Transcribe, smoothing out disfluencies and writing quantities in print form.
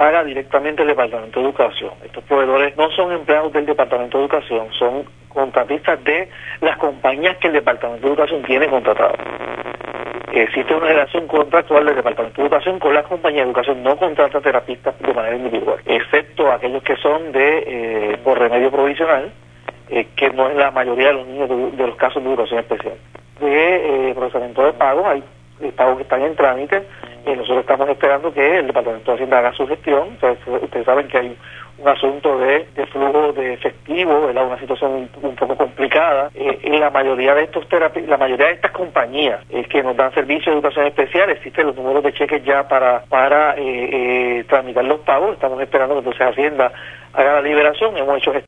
paga directamente el Departamento de Educación. Estos proveedores no son empleados del Departamento de Educación, son contratistas de las compañías que el Departamento de Educación tiene contratado. Existe una relación contractual del Departamento de Educación con las compañías de educación, no contrata terapistas de manera individual, excepto aquellos que son por remedio provisional, que no es la mayoría de los niños de los casos de educación especial. De procesamiento de pagos, hay pagos que están en trámite, nosotros estamos esperando que el Departamento de Hacienda haga su gestión. Ustedes saben que hay un asunto de flujo de efectivo, ¿verdad? Una situación un poco complicada. La mayoría de la mayoría de estas compañías que nos dan servicios de educación especial, existen los números de cheques ya para tramitar los pagos. Estamos esperando que entonces Hacienda haga la liberación. Hemos hecho